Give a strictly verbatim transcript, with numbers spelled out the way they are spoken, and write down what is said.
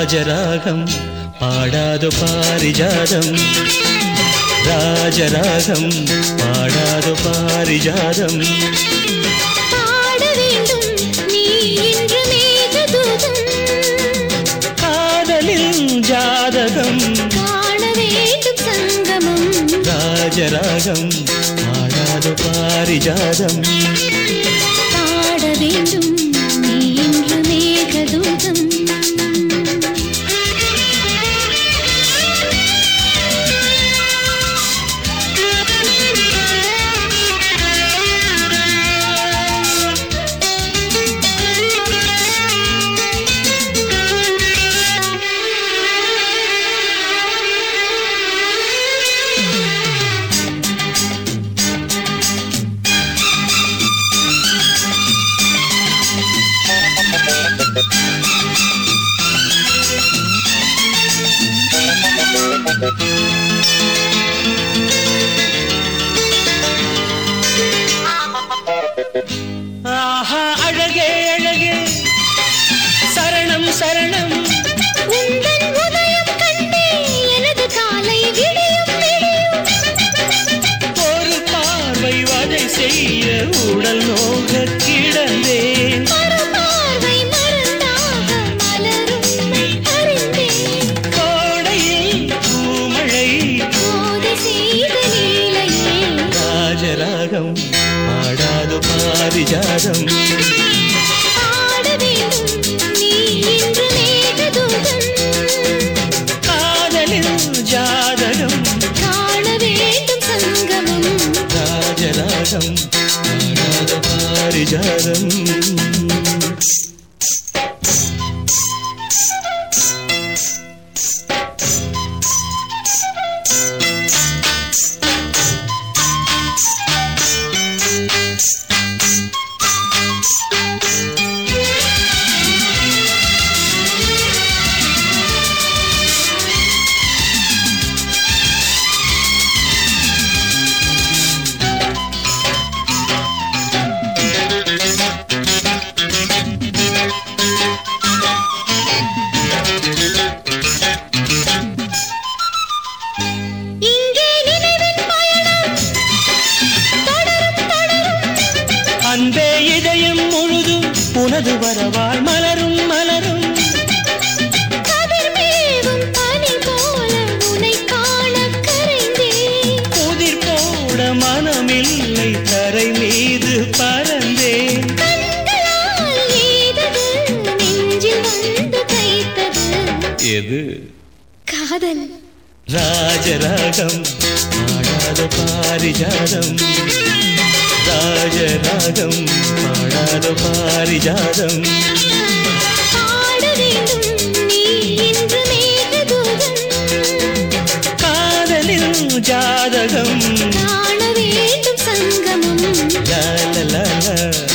ராஜராகம் பாடாதோ பாரிஜாதம் ராஜராகம் பாடாதோ பாரிஜாதம் பாட வேண்டும் நீ இன்று மேகதூதம் காதலில் ஜாதகம் காண வேண்டும் சங்கமம் ராஜராகம் பாடாதோ பாரிஜாதம் பாட வேண்டும் நீ இன்று மேகதூதம் ஆஹா அழகே அழகே சரணம் சரணம் உந்தன் உதயம் கண்டே எனது காலை விடியும் விடியும் ஒரு பார்வை வதை செய்ய உடல் நோக கிடந்தேன் ஒரு பார்வை மருந்தாக மலரும் அறிந்தேன் கோடையில் பூமழை போதை செய்த லீலையே ராஜராகம் பாடாதோ பாரிஜாதம் பாட வேண்டும் நீ இன்று மேகதூதம் காதலில் ஜாதகம் காண வேண்டும் சங்கமம் ராஜராகம் பாடாதோ பாரிஜாதம் இங்கே நினைவின் பயணம் தொடரும் தொடரும் அன்பே இதயம் முழுதும் உனது வரவால் மலரும் மலரும் கதிர் மேவும் பனி போல உன்னை காண கரைந்தேன் புதிர் போட மனமில்லை தரை மீது பறந்தேன் கண்களால் எய்தது நெஞ்சில் வந்து தைத்தது எது காதல் ராஜராகம் பாடாதோ பாரிஜாதம் ராஜராகம் பாடாதோ பாரிஜாதம் பாட வேண்டும் நீ இன்று மேகதூதம் காதலில் ஜாதகம் காண வேண்டும் சங்கமம் லா லா லா லா